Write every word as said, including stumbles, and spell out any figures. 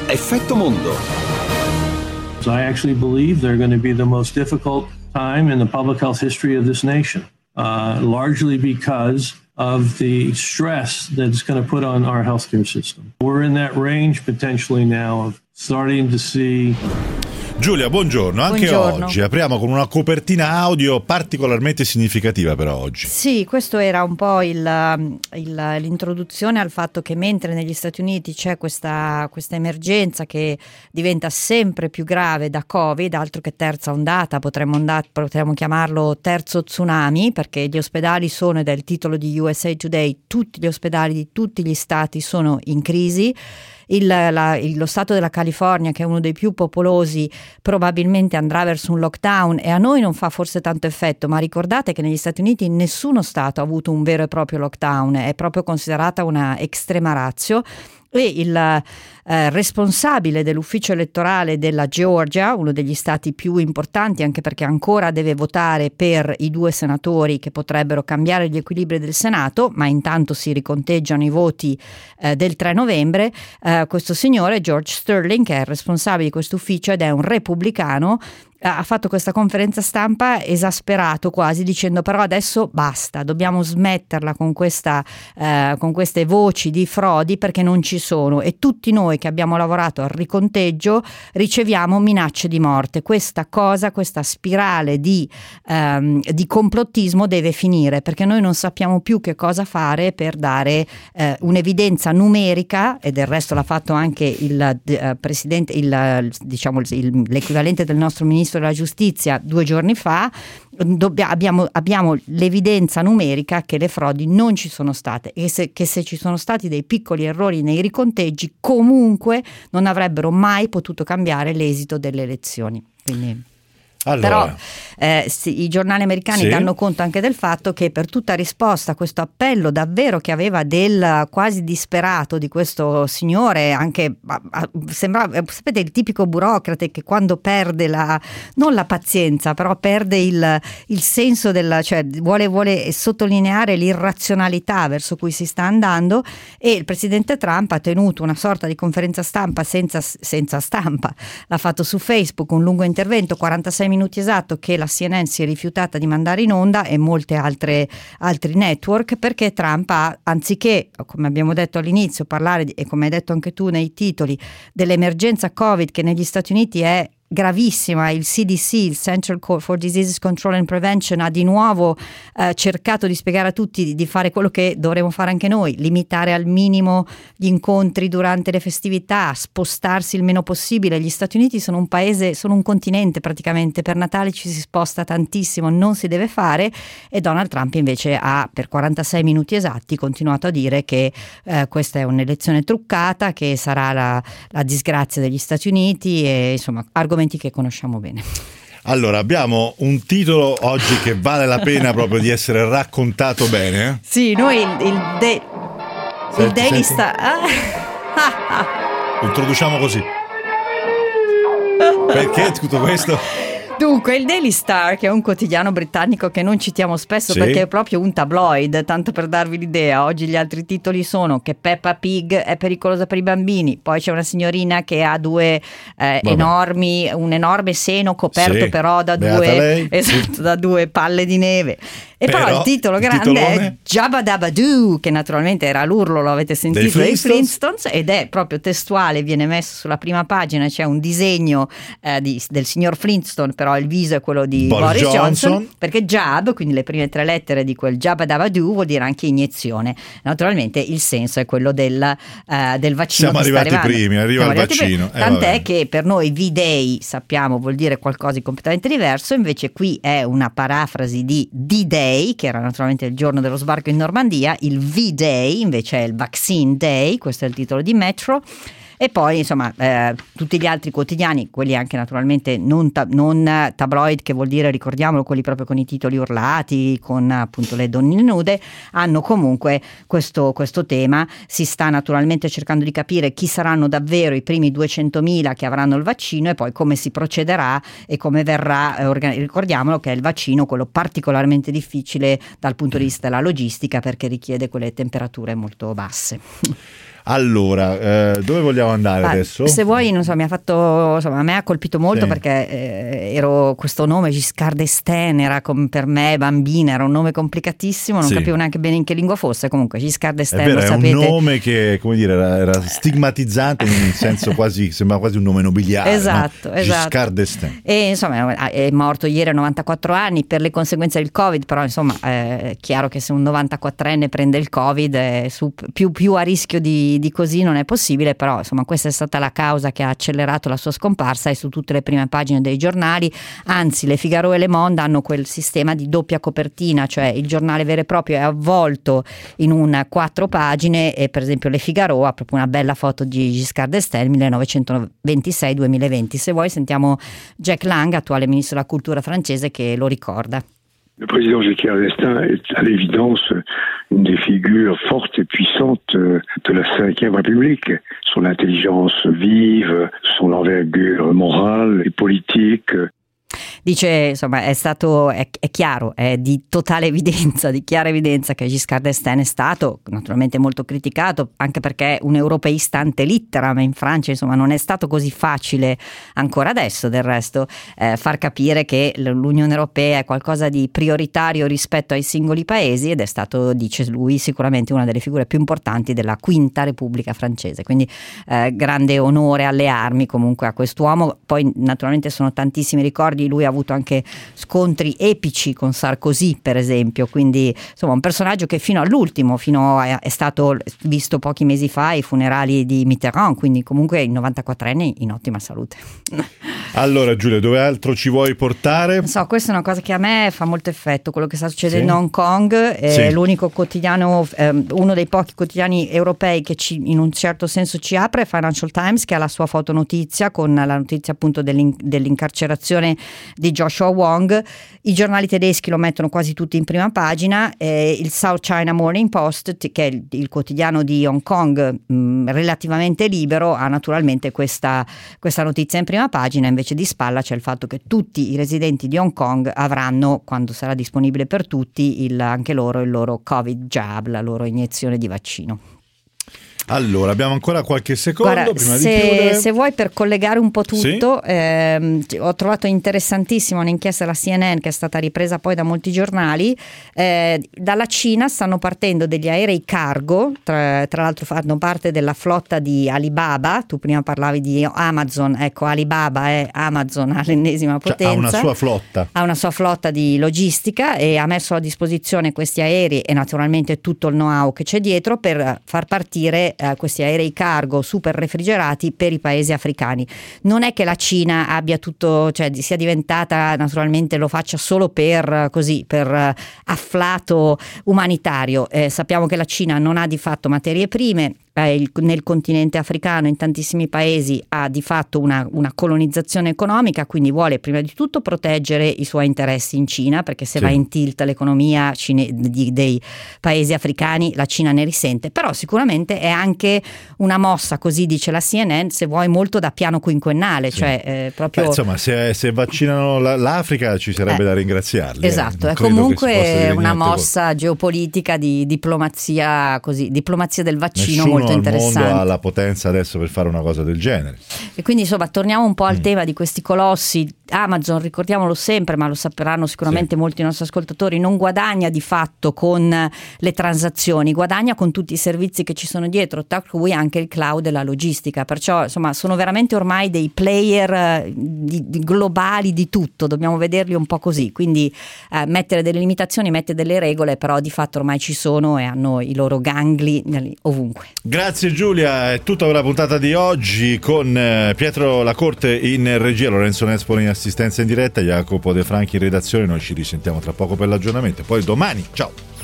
Effetto Mondo. I actually believe they're going to be the most difficult time in the public health history of this nation, uh, largely because of the stress that it's going to put on our healthcare system. We're in that range potentially now of starting to see. Giulia, buongiorno. Anche buongiorno. Oggi apriamo con una copertina audio particolarmente significativa per oggi. Sì, questo era un po' il, il, l'introduzione al fatto che mentre negli Stati Uniti c'è questa, questa emergenza che diventa sempre più grave da Covid, altro che terza ondata, potremmo, andare, potremmo chiamarlo terzo tsunami, perché gli ospedali sono, ed è il titolo di U S A Today, tutti gli ospedali di tutti gli stati sono in crisi. Il, la, il, lo stato della California, che è uno dei più popolosi, probabilmente andrà verso un lockdown, e a noi non fa forse tanto effetto, ma ricordate che negli Stati Uniti nessuno stato ha avuto un vero e proprio lockdown, è proprio considerata una extrema ratio. E il eh, responsabile dell'ufficio elettorale della Georgia, uno degli stati più importanti, anche perché ancora deve votare per i due senatori che potrebbero cambiare gli equilibri del Senato, ma intanto si riconteggiano i voti eh, del tre novembre, eh, questo signore George Sterling, che è il responsabile di questo ufficio ed è un repubblicano, ha fatto questa conferenza stampa esasperato quasi, dicendo però adesso basta, dobbiamo smetterla con questa eh, con queste voci di frodi, perché non ci sono, e tutti noi che abbiamo lavorato al riconteggio riceviamo minacce di morte. Questa cosa, questa spirale di, ehm, di complottismo deve finire, perché noi non sappiamo più che cosa fare per dare eh, un'evidenza numerica, e del resto l'ha fatto anche il eh, presidente, il, diciamo il, l'equivalente del nostro ministro della giustizia due giorni fa. Dobbia, abbiamo, abbiamo l'evidenza numerica che le frodi non ci sono state, e se, che se ci sono stati dei piccoli errori nei riconteggi comunque non avrebbero mai potuto cambiare l'esito delle elezioni. Quindi allora. Però eh, sì, i giornali americani sì. danno conto anche del fatto che per tutta risposta a questo appello davvero che aveva del quasi disperato di questo signore, anche sembrava, sapete, il tipico burocrate che quando perde la, non la pazienza, però perde il, il senso del, cioè vuole, vuole sottolineare l'irrazionalità verso cui si sta andando, e il presidente Trump ha tenuto una sorta di conferenza stampa senza, senza stampa, l'ha fatto su Facebook, un lungo intervento, quarantasei minuti esatto, che la C N N si è rifiutata di mandare in onda, e molte altre altri network, perché Trump ha, anziché, come abbiamo detto all'inizio, parlare di, e come hai detto anche tu nei titoli, dell'emergenza Covid che negli Stati Uniti è gravissima, il C D C, il Central for Disease Control and Prevention, ha di nuovo eh, cercato di spiegare a tutti di, di fare quello che dovremmo fare anche noi, limitare al minimo gli incontri durante le festività, spostarsi il meno possibile. Gli Stati Uniti sono un paese, sono un continente praticamente, per Natale ci si sposta tantissimo, non si deve fare, e Donald Trump invece ha per quarantasei minuti esatti continuato a dire che eh, questa è un'elezione truccata, che sarà la, la disgrazia degli Stati Uniti, e insomma argomenti che conosciamo bene. Allora, abbiamo un titolo oggi che vale la pena proprio di essere raccontato bene. Eh? Sì, noi il, il, de, senti, il Daily senti. Star. Lo introduciamo così. Perché tutto questo? Dunque, il Daily Star, che è un quotidiano britannico che non citiamo spesso, sì, perché è proprio un tabloid, tanto per darvi l'idea. Oggi gli altri titoli sono che Peppa Pig è pericolosa per i bambini, poi c'è una signorina che ha due eh, enormi, un enorme seno coperto sì, però da due, esatto, da due palle di neve. E però, però il titolo grande il è Jabba Dabba Doo, che naturalmente era l'urlo, lo avete sentito, dei Flintstones? Flintstones, ed è proprio testuale, viene messo sulla prima pagina, c'è un disegno eh, di, del signor Flintstone, però il viso è quello di Boris, Boris Johnson, Johnson, perché Jab, quindi le prime tre lettere di quel Jabba Dabba Doo, vuol dire anche iniezione. Naturalmente il senso è quello del, uh, del vaccino. Siamo arrivati primi, arriva Siamo il vaccino. Eh, tant'è vabbè. che per noi V-Day, sappiamo, vuol dire qualcosa di completamente diverso, invece qui è una parafrasi di D-Day, che era naturalmente il giorno dello sbarco in Normandia. Il V-Day invece è il Vaccine Day, questo è il titolo di Metro. E poi insomma eh, tutti gli altri quotidiani, quelli anche naturalmente non, ta- non tabloid, che vuol dire, ricordiamolo, quelli proprio con i titoli urlati, con appunto le donne nude, hanno comunque questo, questo tema. Si sta naturalmente cercando di capire chi saranno davvero i primi duecentomila che avranno il vaccino, e poi come si procederà e come verrà eh, organ- ricordiamolo che è il vaccino quello particolarmente difficile dal punto di vista della logistica, perché richiede quelle temperature molto basse. Allora, eh, dove vogliamo andare ah, adesso? Se vuoi, non so, mi ha fatto, insomma, a me ha colpito molto sì. perché eh, ero questo nome Giscard d'Estaing era com, per me bambina, era un nome complicatissimo, non sì. capivo neanche bene in che lingua fosse. Comunque Giscard d'Estaing, è vero, lo è sapete, un nome che, come dire, era, era stigmatizzante in senso quasi, sembra quasi un nome nobiliare. Esatto, no? esatto. Giscard d'Estaing. E insomma è morto ieri a novantaquattro anni per le conseguenze del Covid, però insomma è chiaro che se un novantaquattrenne prende il Covid è su, più, più a rischio di, di così non è possibile, però insomma questa è stata la causa che ha accelerato la sua scomparsa e su tutte le prime pagine dei giornali, anzi Le Figaro e Le Monde hanno quel sistema di doppia copertina, cioè il giornale vero e proprio è avvolto in un quattro pagine e per esempio Le Figaro ha proprio una bella foto di Giscard d'Estaing millenovecentoventisei duemilaventi. Se vuoi sentiamo Jack Lang, attuale ministro della cultura francese, che lo ricorda. Le président Giscard d'Estaing est à l'évidence une des figures fortes et puissantes de la cinquième République. Son intelligence vive, son envergure morale et politique. Dice, insomma, è stato, è, è chiaro, è di totale evidenza, di chiara evidenza che Giscard d'Estaing è stato naturalmente molto criticato, anche perché un europeista ante litteram in Francia, insomma, non è stato così facile ancora adesso, del resto, eh, far capire che l'Unione Europea è qualcosa di prioritario rispetto ai singoli paesi, ed è stato, dice lui, sicuramente una delle figure più importanti della Quinta Repubblica francese. Quindi eh, grande onore alle armi comunque a quest'uomo. Poi naturalmente sono tantissimi ricordi, lui ha avuto anche scontri epici con Sarkozy per esempio, quindi insomma un personaggio che fino all'ultimo, fino a, è stato visto pochi mesi fa ai funerali di Mitterrand, quindi comunque il novantaquattrenne in ottima salute. Allora Giulia, dove altro ci vuoi portare? Non so, questa è una cosa che a me fa molto effetto, quello che sta succedendo sì. a Hong Kong, è sì. l'unico quotidiano, eh, uno dei pochi quotidiani europei che ci, in un certo senso ci apre, Financial Times, che ha la sua fotonotizia con la notizia appunto dell'in, dell'incarcerazione di Joshua Wong. I giornali tedeschi lo mettono quasi tutti in prima pagina, eh, il South China Morning Post, che è il, il quotidiano di Hong Kong mh, relativamente libero, ha naturalmente questa, questa notizia in prima pagina. Invece di spalla c'è il fatto che tutti i residenti di Hong Kong avranno, quando sarà disponibile per tutti, il, anche loro il loro Covid jab, la loro iniezione di vaccino. Allora, abbiamo ancora qualche secondo. Guarda, prima se, di chiudere. se vuoi, per collegare un po' tutto, sì? ehm, ho trovato interessantissima un'inchiesta della C N N che è stata ripresa poi da molti giornali. Eh, dalla Cina stanno partendo degli aerei cargo, tra, tra l'altro fanno parte della flotta di Alibaba. Tu prima parlavi di Amazon, ecco, Alibaba è Amazon all'ennesima potenza. Cioè, ha una sua flotta. Ha una sua flotta di logistica e ha messo a disposizione questi aerei e naturalmente tutto il know-how che c'è dietro per far partire Eh, questi aerei cargo super refrigerati per i paesi africani. Non è che la Cina abbia tutto, cioè sia diventata, naturalmente lo faccia solo per così, per afflato umanitario. Eh, sappiamo che la Cina non ha di fatto materie prime. Il, nel continente africano, in tantissimi paesi, ha di fatto una, una colonizzazione economica, quindi vuole prima di tutto proteggere i suoi interessi in Cina, perché se sì. va in tilt l'economia cine, di, dei paesi africani, la Cina ne risente. Però sicuramente è anche una mossa, così dice la C N N, se vuoi, molto da piano quinquennale, sì. cioè eh, proprio Beh, insomma, se, se vaccinano la, l'Africa ci sarebbe eh, da ringraziarli. Esatto, eh. è comunque una mossa geopolitica di diplomazia, così, diplomazia del vaccino. Nessuno molto al interessante. mondo ha la potenza adesso per fare una cosa del genere. E quindi insomma torniamo un po' al mm. tema di questi colossi. Amazon, ricordiamolo sempre, ma lo sapranno sicuramente sì. molti dei nostri ascoltatori, non guadagna di fatto con le transazioni, guadagna con tutti i servizi che ci sono dietro, tra cui anche il cloud e la logistica. Perciò insomma sono veramente ormai dei player di, di globali di tutto, dobbiamo vederli un po' così, quindi eh, mettere delle limitazioni, mettere delle regole, però di fatto ormai ci sono e hanno i loro gangli ovunque. Grazie Giulia, è tutta per la puntata di oggi con Pietro Lacorte in regia, Lorenzo Nespolo in assistenza in diretta, Jacopo De Franchi in redazione. Noi ci risentiamo tra poco per l'aggiornamento, poi domani, ciao.